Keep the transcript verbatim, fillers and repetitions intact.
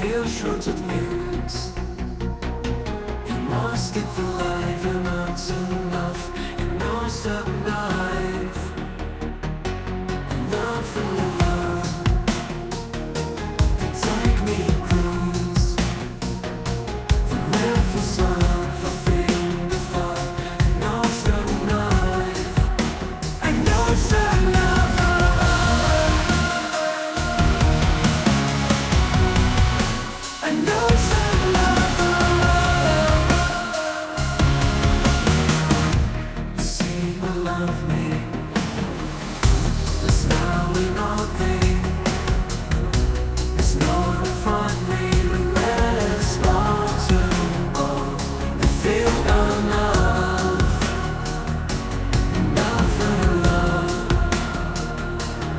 Eierschuttermut. I must get the life and not enough. And no stop now.